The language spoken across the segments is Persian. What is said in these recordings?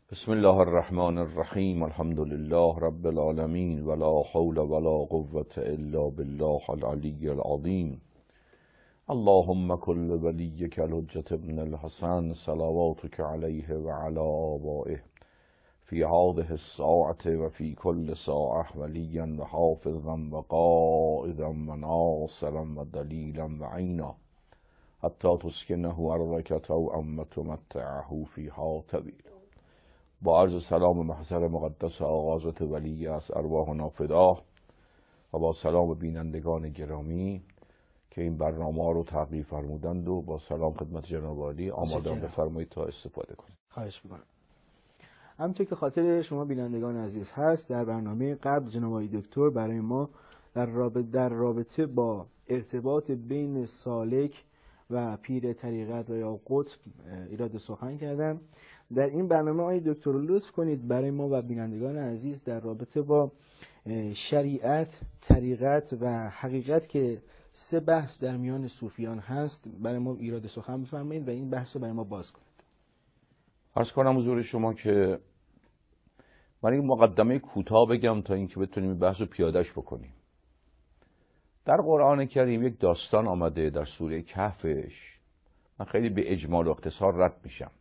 بسم الله الرحمن الرحیم. الحمد لله رب العالمین ولا حول ولا قوة الا بالله العلی العظیم. اللهم كل وليك الحجة ابن الحسن صلواتك عليه وعلى آبائه في هذه الساعة وفي كل ساعة وليا وحافظا وقائدا وناصرا ودليلا وعينا حتى تسكنه أرضك طوعا وتمتعه فيها طويلا. با عرض سلام محضر مقدس آغازت ولی از ارواحنا فداه و با سلام بینندگان گرامی که این برنامه رو تحقیق فرمودند و با سلام خدمت جناب عالی آمادم بفرمایید تا استفاده کنید. خواهش می‌کنم. همونطور که خاطر شما بینندگان عزیز هست، در برنامه قبل جناب عالی دکتر برای ما در رابطه با ارتباط بین سالک و پیر طریقت و یا قطب ایراد سخن کردن. در این برنامه آقای دکتر لطف کنید برای ما و بینندگان عزیز در رابطه با شریعت، طریقت و حقیقت که سه بحث در میان صوفیان هست برای ما ایراد سخن بفرمایید و این بحث رو برای ما باز کنید. عرض کنم حضور شما که من این مقدمه کوتاه بگم تا اینکه بتونیم بحث رو پیاده‌اش بکنیم. در قرآن کریم یک داستان آمده در سوره کهفش. من خیلی به اجمال و اختصار رد میشم.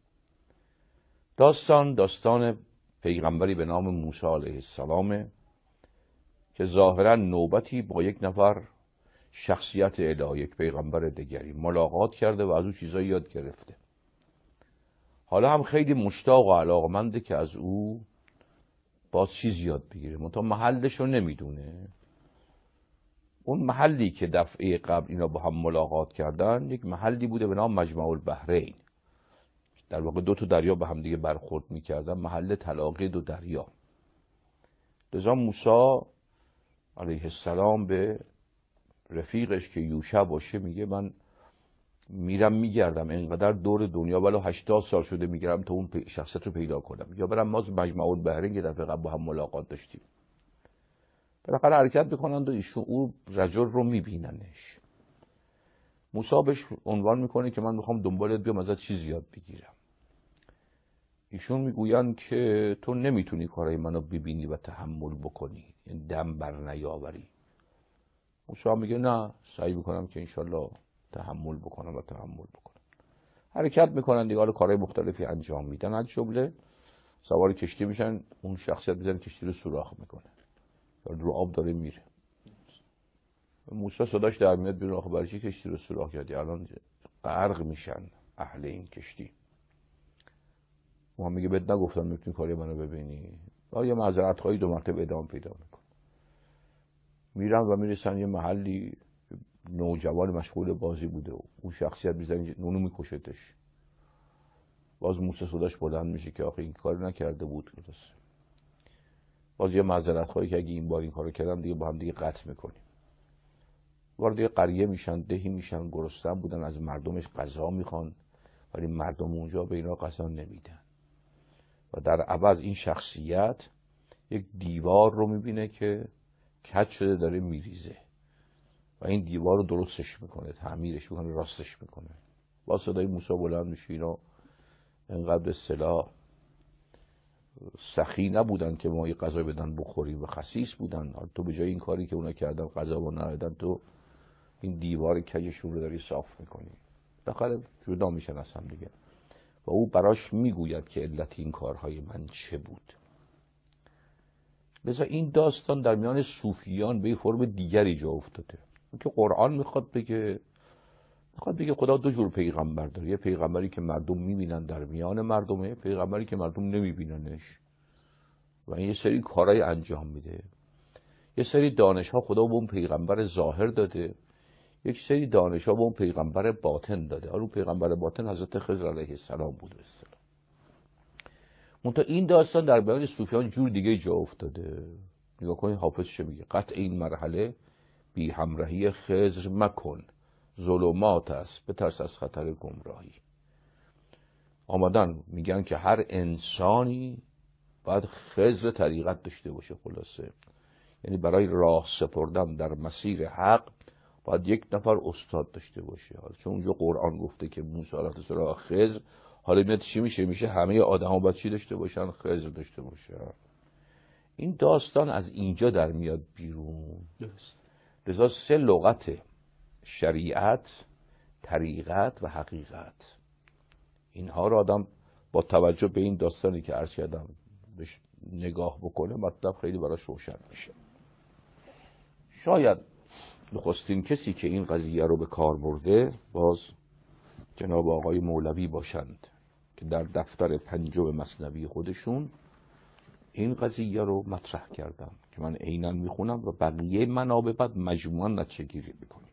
داستان پیغمبری به نام موسی علیه السلام که ظاهرا نوبتی با یک نفر شخصیت الهی، یک پیغمبر دیگری ملاقات کرده و از او چیزایی یاد گرفته. حالا هم خیلی مشتاق و علاقمنده که از او باز چیز یاد بگیره، منتها محلش رو نمیدونه. اون محلی که دفعه قبل اینا با هم ملاقات کردن یک محلی بوده به نام مجمع البحرین. در واقع دو تا دریا به هم دیگه برخورد میکردن، محل تلاقی دو دریا. لذا موسی علیه السلام به رفیقش که یوشع باشه میگه من میرم میگردم اینقدر دور دنیا، ولو 80 سال شده میگردم تا اون شخصیت رو پیدا کنم، یا برم ما مجمع البحرین که دفعه قبل با هم ملاقات داشتیم. بالاخره حرکت میکنند و ایشون او رجل رو میبیننش. موسی بهش عنوان میکنه که من میخوام دنبالت بیام ازت چیز یاد بگیرم. ایشون میگوین که تو نمیتونی کارهای منو ببینی و تحمل بکنی، یعنی دم بر نیاوری. موسی میگه نه، سعی میکنم که انشالله تحمل بکنم. حرکت میکنن دیگه، حالا کارهای مختلفی انجام میدن. از جمله سوار کشتی میشن، اون شخصیت میزنه کشتی رو سوراخ میکنه، رو آب داره میره. موسی صداش در میاد بیرون، آخه برای چی کشتی رو سوراخ کردی؟ الان غرق میشن اهل این کشتی. ما میگه بهت نگفتم میتونی کاری منو ببینی؟ یه معذرت خواهی 2 مرتبه ادامه پیدا میکنه. میرن و میرسن یه محلی، نوجوان مشغول بازی بوده و اون شخصیت میزنه اونو میکشتش. باز موسی صداش بلند میشه که آخه این کار نکرده بود. باز یه معذرت خواهی که اگه این بار این کارو کردم دیگه با هم دیگه قطع میکنیم. وارد یه قریه میشن، دهی میشن، گرسنه بودن، از مردمش غذا میخوان ولی مردم اونجا به اینا غذا نمیدن. و در عوض این شخصیت یک دیوار رو میبینه که کج شده داره میریزه و این دیوار رو درستش میکنه، تعمیرش میکنه، راستش میکنه. با صدای موسی بلند میشه. اینا انقدر اصطلاح سخی نبودن که ما یه غذا بدن بخوریم و خسیس بودن. تو به جای این کاری که اونا کردن غذا و ندادن، تو این دیوار کجشون رو داری صاف میکنی. بالاخره جدا میشن از هم دیگه و او براش میگوید که علت این کارهای من چه بود. لذا این داستان در میان صوفیان به فرم دیگری جا افتاده. که قرآن میخواد بگه خدا 2 جور پیغمبر داره. یه پیغمبری که مردم میبینن در میان مردمه، پیغمبری که مردم نمیبیننش و این یه سری کارهای انجام میده. یه سری دانش‌ها خدا به اون پیغمبر ظاهر داده، یک سری دانش‌ها به اون پیغمبر باطن داده. اون پیغمبر باطن حضرت خضر علیه السلام بود. منتها این داستان در میان صوفیان جور دیگه جا افتاده. نگاه کنید حافظ چه میگه: قطع این مرحله بی همراهی خضر مکن، ظلمات است بترس از خطر گمراهی. آمدن میگن که هر انسانی باید خضر طریقت داشته باشه. خلاصه یعنی برای راه سپردن در مسیر حق باید یک نفر استاد داشته باشه. چون اونجا قرآن گفته که موسی علیه السلام خضر حالا میاد چی میشه همه آدما باید چی داشته باشن؟ خضر داشته باشن. این داستان از اینجا در میاد بیرون. لذا 3 لغت: شریعت، طریقت و حقیقت. اینها رو آدم با توجه به این داستانی که عرض کردم بهش نگاه بکنه، مطلب خیلی براش روشن میشه. شاید نخستین کسی که این قضیه رو به کار برده باز جناب آقای مولوی باشند که در دفتر 5 مثنوی خودشون این قضیه رو مطرح کردن که من عیناً میخونم و بقیه منابع بعد مجموعاً نتیجه گیری میکنیم.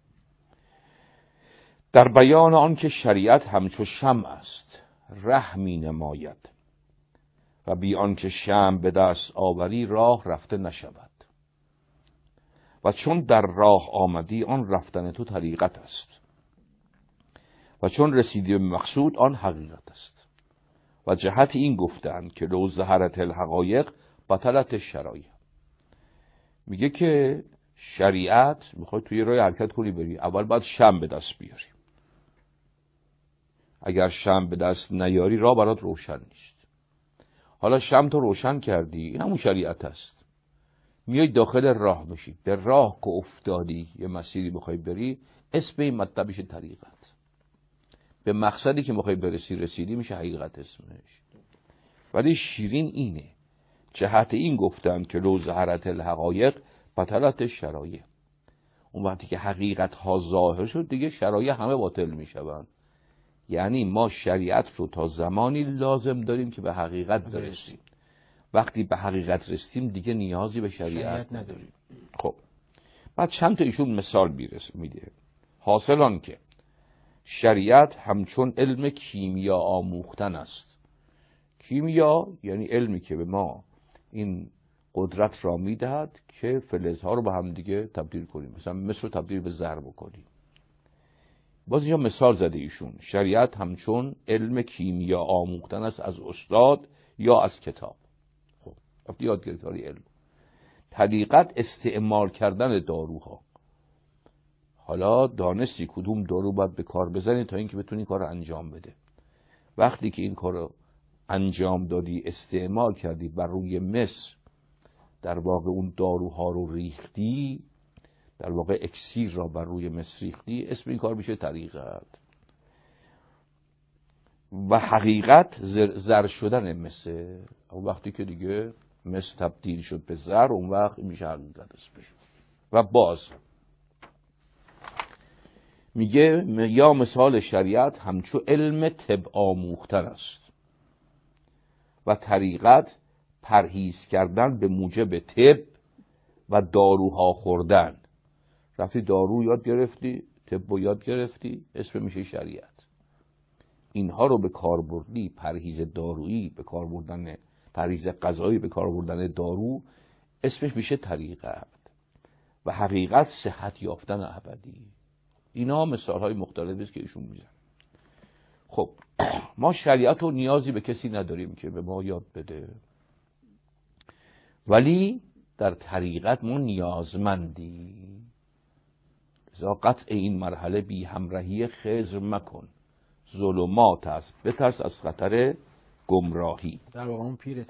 در بیان آن که شریعت همچو شمع است ره می نماید و بی آن که شمع به دست آوری راه رفته نشود و چون در راه آمدی آن رفتن تو طریقت است و چون رسیدی به مقصود آن حقیقت است و جهت این گفتند که لو ظهرت الحقایق بطلت الشرایع. میگه که شریعت میخوای توی راه حرکت کنی بری، اول باید شمع به دست بیاری. اگر شمع به دست نیاری راه برات روشن نیست. حالا شمع تو روشن کردی، این همون شریعت است. میای داخل راه میشی، به راه که افتادی یه مسیری بخوای بری، اسم این مطلب میشه طریقت. به مقصدی که میخوای برسی رسیدی میشه حقیقت اسمش. ولی شیرین اینه، جهت این گفتن که لو ظهرت الحقایق بطلت الشرایع. اون وقتی که حقیقت ها ظاهر شد دیگه شرایع همه باطل میشوند. یعنی ما شریعت رو تا زمانی لازم داریم که به حقیقت برسیم. وقتی به حقیقت رسیدیم دیگه نیازی به شریعت نداریم. خب بعد چند تا ایشون مثال میده. حاصل آن که شریعت همچون علم کیمیا آموختن است. کیمیا یعنی علمی که به ما این قدرت را میدهد که فلزها رو به هم دیگه تبدیل کنیم، مثلا مس رو تبدیل به زر بکنیم. باز اینجا مثال زده ایشون، شریعت همچون علم کیمیا آموختن است از استاد یا از کتاب. خب وقتی یاد گرفتاری علم. طریقت استعمال کردن داروها. حالا دانستی کدوم دارو باید به کار بزنی تا اینکه بتونی کار رو انجام بده. وقتی که این کار رو انجام دادی، استعمال کردی، بر روی مس در واقع اون داروها رو ریختی، در واقع اکسیر را بر روی مس ریختی، اسم این کار میشه طریقت. و حقیقت زر شدن مسه. اون وقتی که دیگه مس تبدیل شد به زر، اون وقت میشه حقیقت اسمش. و باز میگه یا مثال شریعت همچو علم طب آموختن است و طریقت پرهیز کردن به موجب طب و داروها خوردن. رفتی دارو یاد گرفتی، طب یاد گرفتی، اسم میشه شریعت. اینها رو به کار بردی، پرهیز دارویی به کار بردن، پرهیز غذایی به کار بردن دارو، اسمش میشه طریقت. و حقیقت صحت یافتن ابدی. اینا مثال های مختلفی است که ایشون میزن. خب ما شریعت رو نیازی به کسی نداریم که به ما یاد بده، ولی در طریقت ما نیازمندی. لذا قطع این مرحله بی همراهی خضر مکن، ظلمات است بترس از خطر گمراهی. در واقع اون پیر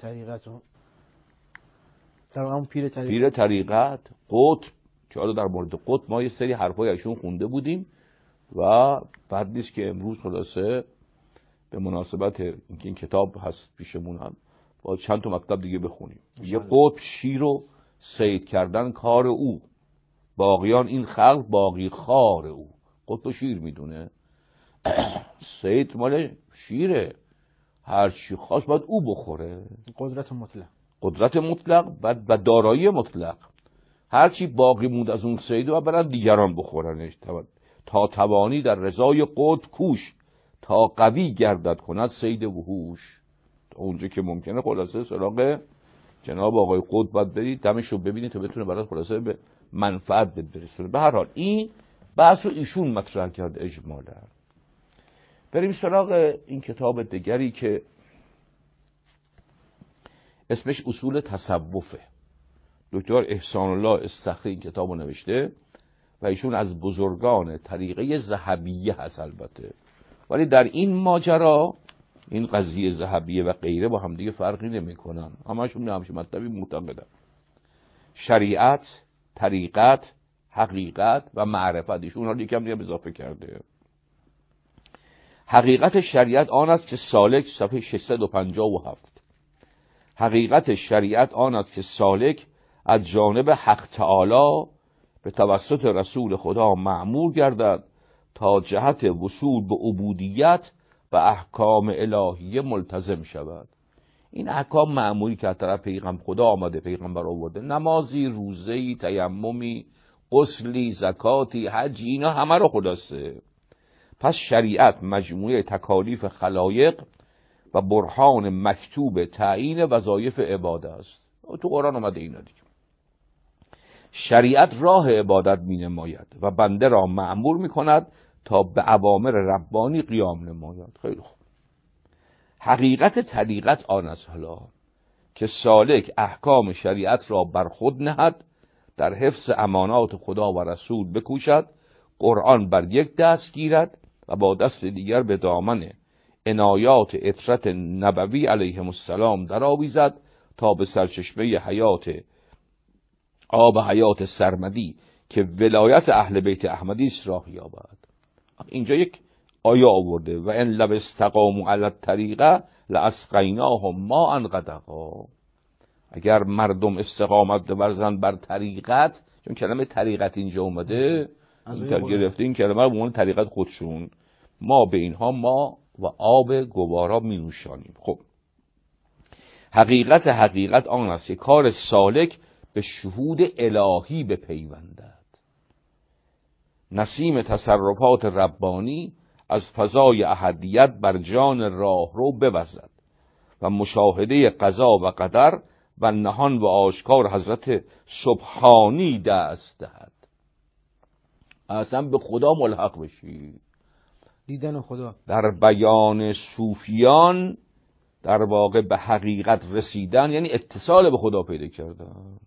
طریقت قطب، که حالا در مورد قطب ما یه سری حرفای ایشون خونده بودیم و بعد نیست که امروز خلاصه به مناسبت اینکه این کتاب هست پیشمون هم با چند تا مطلب دیگه بخونیم. یه قطب شیر رو صید کردن کار او، باقیان این خلق باقی خار او. قطب شیر میدونه، صید مال شیره، هر چی خواست باید او بخوره. قدرت مطلق و دارایی مطلق. هر چی باقی موند از اون صید و برن دیگران بخورنش. تا توانی در رضای قطب کوش، تا قوی گردد کند صید وحوش. اونجا که ممکنه خلاصه سراغ جناب آقای قطب باید برید، دمشو ببینید تا بتونه برات خلاصه به منفعت برسونه. به هر حال این بحث رو ایشون مطرح کرد اجمالا. بریم سراغ این کتاب دیگری که اسمش اصول تصوفه. دکتر احسان الله استخری این کتاب رو نوشته و ایشون از بزرگان طریقه ذهبیه هست البته، ولی در این ماجرا این قضیه ذهبیه و غیره با هم دیگه فرقی نمیکنن، همشون همش مطلبی معتقدن. شریعت، طریقت، حقیقت و معرفت، ایشون رو یکم دیگه اضافه کرده. حقیقت شریعت آن است که سالک، صفحه 657، حقیقت شریعت آن است که سالک از جانب حق تعالی به توسط رسول خدا مأمور گردد تا جهت وصول به عبودیت و احکام الهیه ملتزم شود. این احکام معمولی که از طرف پیغمبر خدا آمده، پیغمبر آورده، نمازی، روزه‌ای، تیممی، غسلی، زکاتی، حجی، اینا همه رو خلاصه. پس شریعت مجموعه تکالیف خلایق و برهان مکتوب تعیین وظایف عباده است. تو قرآن آمده اینا دیگه. شریعت راه عبادت می نماید و بنده را مأمور می کند تا به اوامر ربانی قیام نماید. خیلی خوب. حقیقت طریقت آن است حالا که سالک احکام شریعت را بر خود نهد، در حفظ امانات خدا و رسول بکوشد، قرآن بر یک دست گیرد و با دست دیگر به دامن عنایات عطرت نبوی علیهم السلام در آویزد تا به سرچشمه حیات، آب حیات سرمدی که ولایت اهل بیت احمدی است راه یابد. اینجا یک آیه آورده و ان لو استقاموا علی الطریقه لاسقیناهم ماء غدقا. اگر مردم استقامت بورزند بر طریقت، چون کلمه طریقت اینجا اومده، این گرفته این کلمه رو به عنوان طریقت خودشون، ما به اینها ما و آب گوارا می نوشانیم. خب حقیقت آن است که کار سالک به شهود الهی بپیوندد، نسیم تصرفات ربانی از فضای احدیت بر جان راهرو بوزد و مشاهده قضا و قدر و نهان و آشکار حضرت سبحانی دست دهد. اصلا به خدا ملحق بشی، دیدن خدا. در بیان صوفیان در واقع به حقیقت رسیدن یعنی اتصال به خدا پیدا کردن.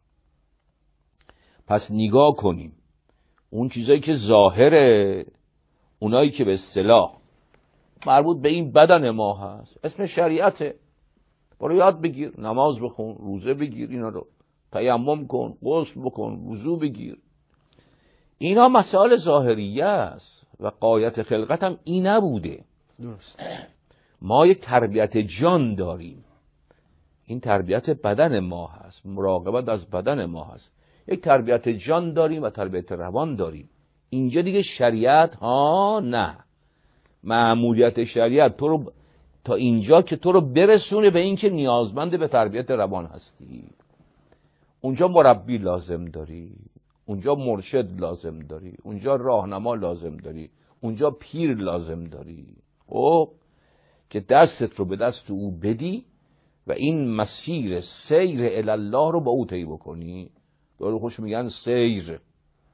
پس نگاه کنیم اون چیزایی که ظاهره، اونایی که به اصطلاح مربوط به این بدن ما هست، اسم شریعته، برو یاد بگیر، نماز بخون، روزه بگیر، اینا رو تیمم کن، غسل بکن، وضو بگیر، اینا مسائل ظاهریه است و غایت خلقت هم این نبوده. درست. ما یک تربیت جان داریم، این تربیت بدن ما هست، مراقبت از بدن ما هست. یک تربیت جان داریم و تربیت روان داریم. اینجا دیگه شریعت ها نه، مأموریت شریعت تو رو تا اینجا که تو رو برسونه به این که نیازمند به تربیت روان هستی. اونجا مربی لازم داری، اونجا مرشد لازم داری، اونجا راهنما لازم داری، اونجا پیر لازم داری. خب که دستت رو به دست او بدی و این مسیر سیر الی الله رو با او طی بکنی. دارو خوش میگن سیر،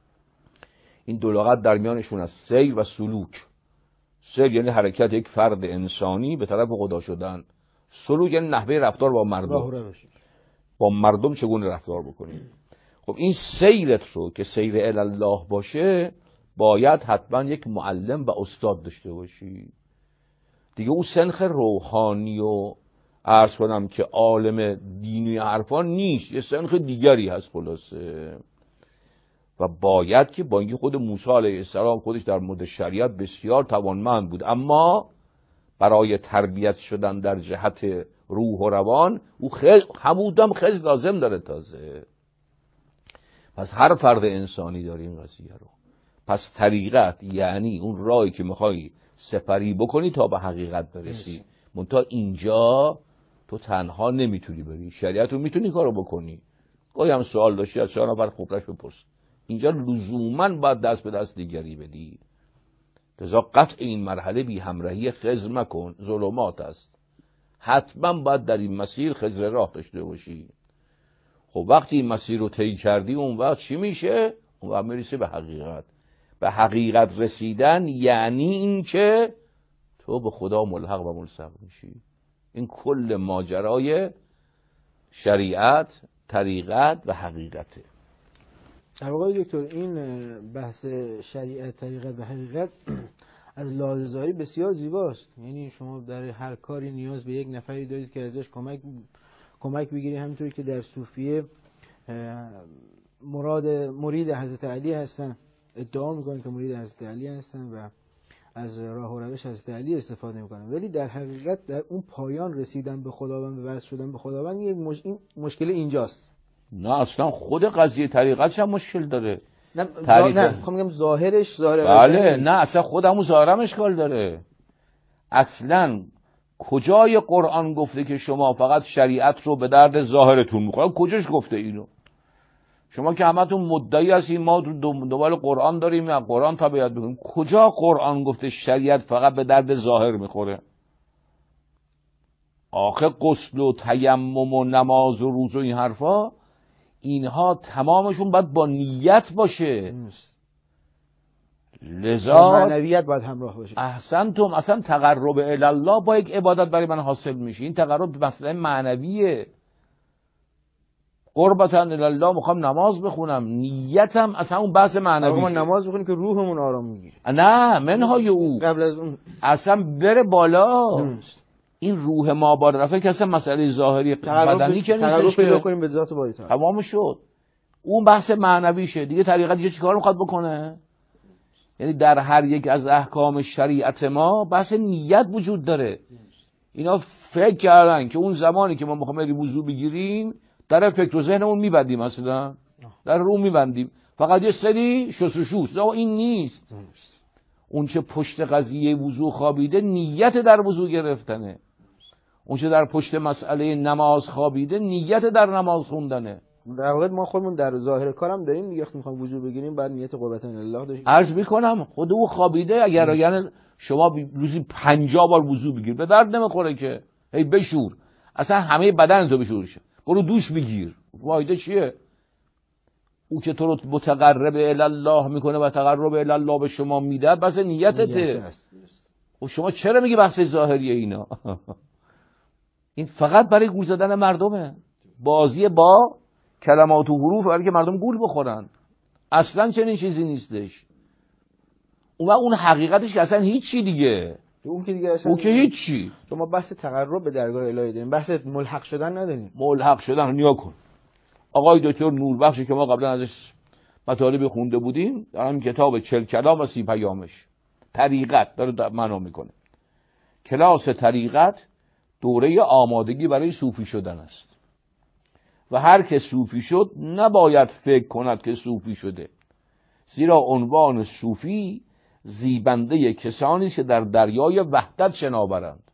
این دو لغت در میانشون از سیر و سلوک. سیر یعنی حرکت یک فرد انسانی به طرف خدا شدن، سلوک یعنی نحوه رفتار با مردم، با مردم چگونه رفتار بکنی. خب این سیرت رو که سیر الی الله باشه باید حتما یک معلم و استاد داشته باشی دیگه. او سنخ روحانی و عرض کنم که عالم دینی حرفان نیست، یه سنخ دیگری هست خلاصه. و باید که با اینکه خود موسی علیه السلام خودش در مورد شریعت بسیار توانمند بود، اما برای تربیت شدن در جهت روح و روان او همودم خیلی لازم داره تازه. پس هر فرد انسانی داره این قضیه رو. پس طریقت یعنی اون راهی که میخوای سپری بکنی تا به حقیقت برسی. منتها اینجا تو تنها نمیتونی بری، شریعت رو میتونی کارو بکنی. گاهی هم سوال داشتی از 4 نفر خبرش بپرس. اینجا لزوماً باید دست به دست دیگری بدی. لذا قطع این مرحله بی همراهی خضر مکن، ظلمات است. حتما باید در این مسیر خضر راه داشته باشی. خب وقتی این مسیر رو طی کردی اون وقت چی میشه؟ اون وقت میرسی به حقیقت. به حقیقت رسیدن یعنی این که تو به خدا ملحق و ملصق میشی. این کل ماجرای شریعت، طریقت و حقیقته. در واقع دکتر این بحث شریعت، طریقت و حقیقت از لحاظ ظاهری بسیار زیباست. یعنی شما در هر کاری نیاز به یک نفری دارید که ازش کمک بگیری. همینطوری که در صوفیه مرید حضرت علی هستن، ادعا میکنن که مرید حضرت علی هستن و از راه و روش حضرت علی استفاده میکنن، ولی در حقیقت در اون پایان رسیدن به خداوند و وصل شدن به خداوند یک مشکل اینجاست. نه اصلا خود قضیه طریقتش هم مشکل داره. نه میخوام بگم ظاهرش ظاهر بله نه اصلا خودمون ظاهرم اشکال داره. اصلا کجای قرآن گفته که شما فقط شریعت رو به درد ظاهرتون میخوره؟ کجاش گفته اینو؟ شما که همتون مدعی هستین ما دنبال قرآن داریم یا قرآن تبعیت بکنیم. کجا قرآن گفته شریعت فقط به درد ظاهر میخوره؟ آخه غسل و تیمم و نماز و روزه و این حرفا، اینها تمامشون باید با نیت باشه. لذا معنویت باید همراه باشه. احسنتم. اصلا تقرب الی الله با یک عبادت برای من حاصل میشه. این تقرب مثلا معنویه. قربتا الی الله میخوام نماز بخونم، نیتم اصلا اون بحث معنوی. ما نماز بخونیم که روحمون آرام میگیره. نه منهای او قبل از اون اصلا بره بالا. این روح ما بالا رفته که اصلا مسئله ظاهری بدنی که نیستش که پیدا کنیم به ذات باری تعالی. تمام شد. اون بحث معنویشه دیگه. طریقت چه چیکار میخواد بکنه؟ یعنی در هر یک از احکام شریعت ما بحث نیت وجود داره. اینا فکر کردن که اون زمانی که ما میخوایم بریم وضو بگیریم در فکر و ذهنمون میبندیم، مثلا در رو میبندیم، فقط یه سری شستشوست. نه این نیست. اون چه پشت قضیه وضو خوابیده نیت در وضو گرفتنه. اون چه در پشت مسئله نماز خوابیده نیت در نماز خوندنه. در واقع ما خودمون در ظاهر کارم داریم دیگه. وقتی میخوایم وضو بگیریم بعد نیت قربتن الله داشته. عرض میکنم خود او خوابیده. اگر یعنی شما روزی 50 بار وضو بگیر به درد نمیخوره که. هی بشور، اصلا همه بدن تو بشورش. برو دوش بگیر، فایده چیه؟ او که تو رو متقرب الی الله میکنه و تقرب الی الله به شما میده، بس نیتته. و شما چرا میگی بحث ظاهریه اینا؟ این فقط برای گول زدن مردمه. بازی با کلمات و حروف برای که مردم گول بخورن. اصلا چنین چیزی نیستش. اون حقیقتش که اصلا هیچی دیگه. اون که دیگه اصلا هیچی. شما بحث تقرب به درگاه الهی داریم، بحث ملحق شدن نداریم. ملحق شدن نیا کن. آقای دکتر نوربخشی که ما قبلا ازش مطالب خونده بودیم، در همین کتاب 40 کلام و 30 پیامش طریقت داره معنا میکنه. کلاس طریقت دوره آمادگی برای صوفی شدن است و هر که صوفی شد نباید فکر کند که صوفی شده، زیرا عنوان صوفی زیبنده کسانی که در دریای وحدت شناورند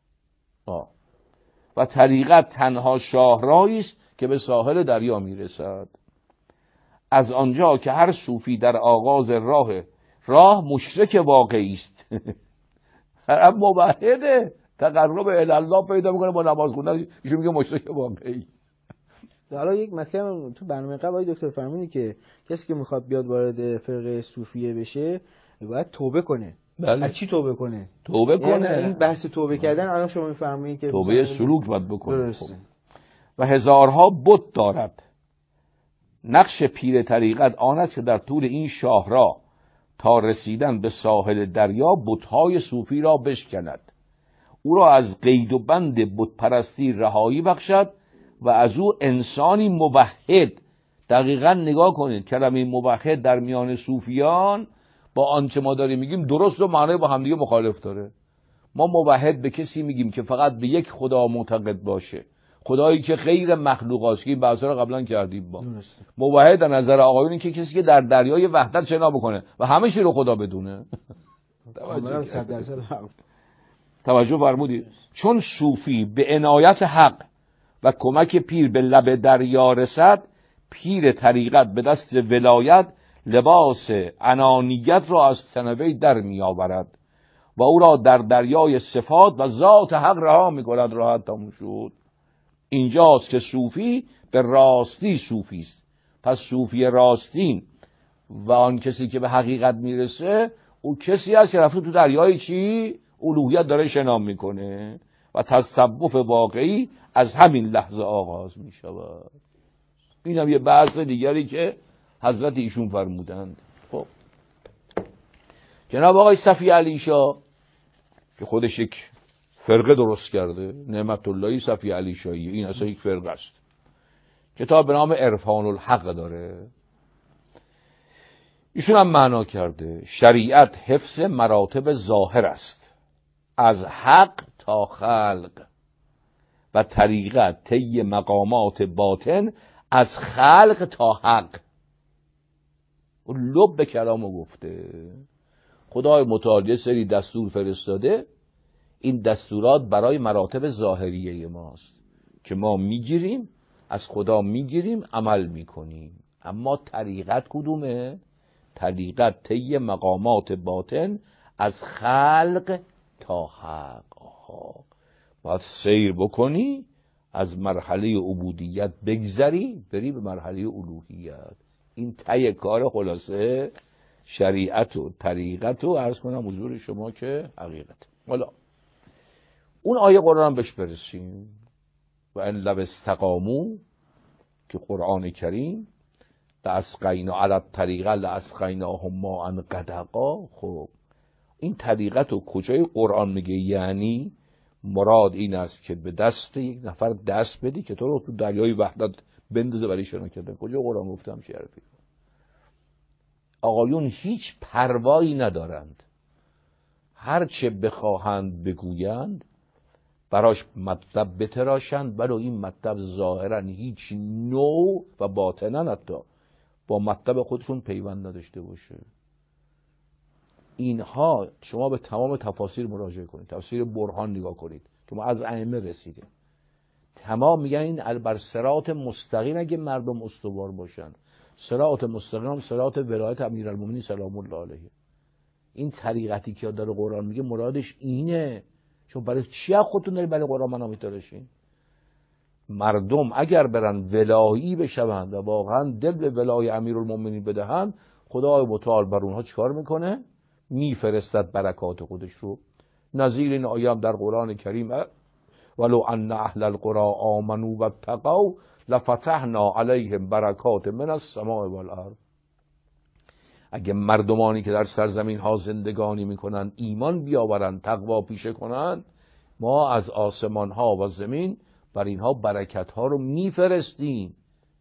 و طریقت تنها شاهراهی است که به ساحل دریا میرسد. از آنجا که هر صوفی در آغاز راه مشرک واقعی است. هر موحده تقرب الی الله پیدا میکنه با نماز خوندن، ایشون میگه مشرک واقعی. حالا یک مطلب تو برنامه قبل آقای دکتر فرمودی که کسی که میخواد بیاد وارد فرقه صوفیه بشه باید توبه کنه. بله. از چی توبه کنه؟ توبه کنه. یعنی این بحث توبه کردن الان شما میفرمایید که توبه سلوک باید بکنه. و هزارها بت دارد. نقش پیر طریقت آن است که در طول این شاهراه تا رسیدن به ساحل دریا بت‌های صوفی را بشکند، او را از قید و بند بت پرستی رهایی بخشد و از او انسانی موحد. دقیقاً نگاه کنید کلمه موحد در میان صوفیان با آنچه ما داریم میگیم درست و معنی با همدیگه مخالف داره. ما موحد به کسی میگیم که فقط به یک خدا معتقد باشه، خدایی که غیر مخلوقاست، که بحثا رو قبلا کردیم. با موحد در نظر آقایون که کسی که در دریای وحدت شنا بکنه و همه چی رو خدا بدونه. توجه فرمودید؟ چون صوفی به عنایت حق و کمک پیر به لب دریا رسد، پیر طریقت به دست ولایت لباس انانیت را از تنوی در می آورد و او را در دریای صفات و ذات حق رها می کند. راحت تموم شد. اینجاست که صوفی به راستی صوفی است. پس صوفی راستین و آن کسی که به حقیقت میرسه او کسی است که رفته تو دریای چی؟ الوهیت داره شنا میکنه و تصوف واقعی از همین لحظه آغاز میشود. این هم یه بحث دیگری که حضرت ایشون فرمودند. خب جناب آقای صفی علی شاه که خودش یک فرقه درست کرده، نعمت اللهی صفی علی شاهی، این اصلا یک فرقه است. کتاب به نام عرفان الحق داره، ایشون هم معنا کرده شریعت حفظ مراتب ظاهر است، از حق تا خلق، و طریقت طی مقامات باطن از خلق تا حق. و لب کلامو گفته. خدای متعال یه سری دستور فرستاده، این دستورات برای مراتب ظاهریه ماست که ما میگیریم، از خدا میگیریم، عمل میکنیم. اما طریقت کدومه؟ طریقت طی مقامات باطن از خلق تا حق. باید سیر بکنی، از مرحله عبودیت بگذری، بری به مرحله الوهیت. این ته کار خلاصه شریعت و طریقت و عرض کنم حضور شما که حقیقت. حالا اون آیه قرآن بهش برسیم. و ان لو استقاموا که قرآن کریم لاسقینا علی الطریقه لاسقیناهم ماء غدقا. خب این طریقت رو کجای قرآن میگه؟ یعنی مراد این است که به دست یک نفر دست بدی که تو رو تو دریای وحدت بندازه برای شنا کردن. کجا قرآن گفتم چه حرفی؟ آقایون هیچ پروایی ندارند، هر چه بخواهند بگویند براش مطلب بتراشند، ولو این مطلب ظاهرا هیچ نوع و باطنا حتی با مطلب خودشون پیوند نداشته باشه. اینها شما به تمام تفاسیر مراجعه کنید، تفسیر برهان نگاه کنید که ما از ائمه رسیده، تمام میگن این بر صراط مستقیم اگه مردم استوار باشن. صراط مستقیم صراط ولایت امیرالمومنین سلام الله علیه. این طریقتی که داره قرآن میگه مرادش اینه. چون برای چی خودتون دارید برای قرآن منو میتراشین؟ مردم اگر برن ولایی بشوند و واقعا دل به ولای امیرالمومنین بدهند، خدای متعال بر اونها چیکار میکنه؟ میفرستد برکات خودش رو. نظیر این آیه هم در قرآن کریم ولو ان اهل القرى آمنوا واتقوا لفتحنا علیهم برکات من السماء والارض. اگه مردمانی که در سرزمین ها زندگانی میکنن ایمان بیاورند، تقوا پیشه کنند، ما از آسمان ها و زمین بر اینها برکت ها رو میفرستیم.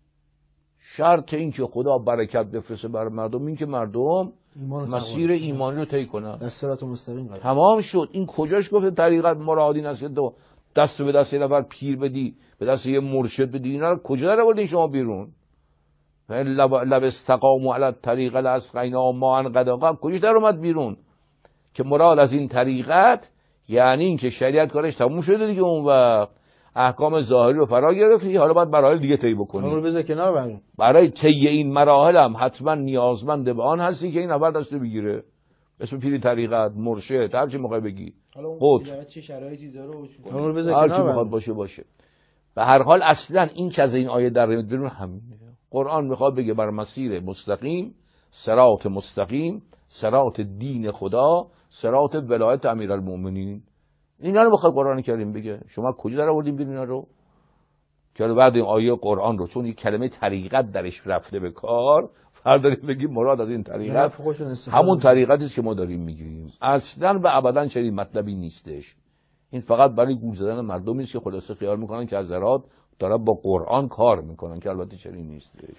شرط این که خدا برکت بفرسته بر مردم این که مردم مسیر ایمانی رو طی کنن، در صراط مستقیم قرار. تمام شد. این کجاش گفته طریقت مراد این است که تو دست به دست یه نفر پیر بدی، به دست یه مرشد بدی؟ اینا رو کجا در آوردین شما بیرون؟ لو استقاموا علی الطریقه لاسقیناهم ماء غدقا کجاش در اومد بیرون؟ که مراد از این طریقت یعنی این که شریعت کارش تموم شده دیگه، اون وقت احکام ظاهری رو فرا گرفتی، حالا باید مراحل دیگه طی بکنی. اون رو بذار کنار بریم. برای طی این مراحل هم حتما نیازمند به آن هستی که این نفر دستو بگیره. اسم پیر طریقت، مرشد، هر چی میخوای بگی، خود چه شرایطی داره اون رو بذار هر کنار چی میخواد باشه. به هر حال اصلا این که از این آیه در میاد بیرون همینه. قرآن میخواد بگه بر مسیر مستقیم، صراط مستقیم، صراط دین خدا، صراط ولایت امیرالمومنین. اینا رو بخواد قرآن کریم بگه. شما کجا در آوردین بیرون اینا رو؟ که بعد این آیه قرآن رو چون یک کلمه طریقت درش رفته به کار، فردا بگیم مراد از این طریقت همون طریقتی است که ما داریم میگیم. اصلا و ابدا چنین مطلبی نیستش. این فقط برای گول زدن مردمی است که خلاصه خیال میکنن که حضرات دارن با قرآن کار میکنن، که البته چنین نیستش.